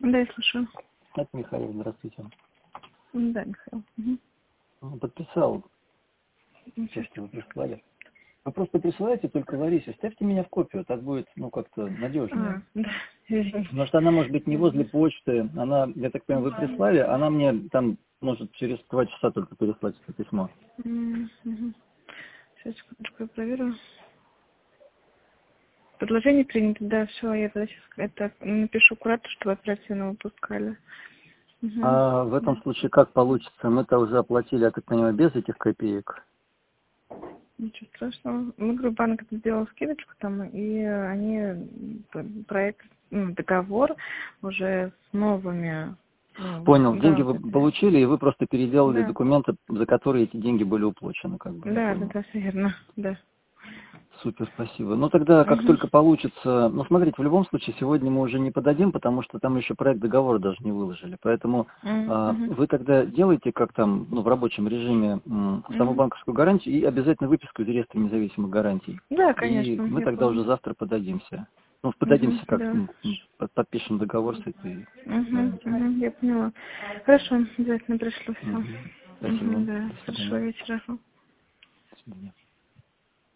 Да, я слушаю. Это Михаил, здравствуйте. Да, Михаил. Угу. Подписал все, что вы прислали. Вы просто присылаете только Ларисе, ставьте меня в копию, так будет, как-то надежнее. Да. Потому что она может быть не возле почты, она, я так понимаю, вы прислали, она мне там может через 2 часа только переслать это письмо. Угу. Сейчас, секундочку, я проверю. Предложение принято, да, все, я тогда сейчас это напишу куратору, чтобы оперативно выпускали. Угу. А в этом случае как получится? Мы-то уже оплатили, я так понимаю, без этих копеек. Ничего страшного. Мы, говорю, банк сделал скидочку там, и они проект, договор уже с новыми. Понял, деньги вот вы это. получили, и вы просто переделали Да. документы, за которые эти деньги были уплачены, как бы. Да, все верно, да. Супер, спасибо. Ну тогда, как Угу. только получится, смотрите, в любом случае, сегодня мы уже не подадим, потому что там еще проект договора даже не выложили. Поэтому вы тогда делаете, как там, в рабочем режиме, саму банковскую гарантию и обязательно выписку из реестра независимых гарантий. Да, И конечно. мы Я тогда помню. уже завтра подадимся. Подадимся как, Да. подпишем договор с этой гарантией. Я поняла. Хорошо, обязательно пришло все. Спасибо. Да, До хорошего свидания. вечера. До свидания.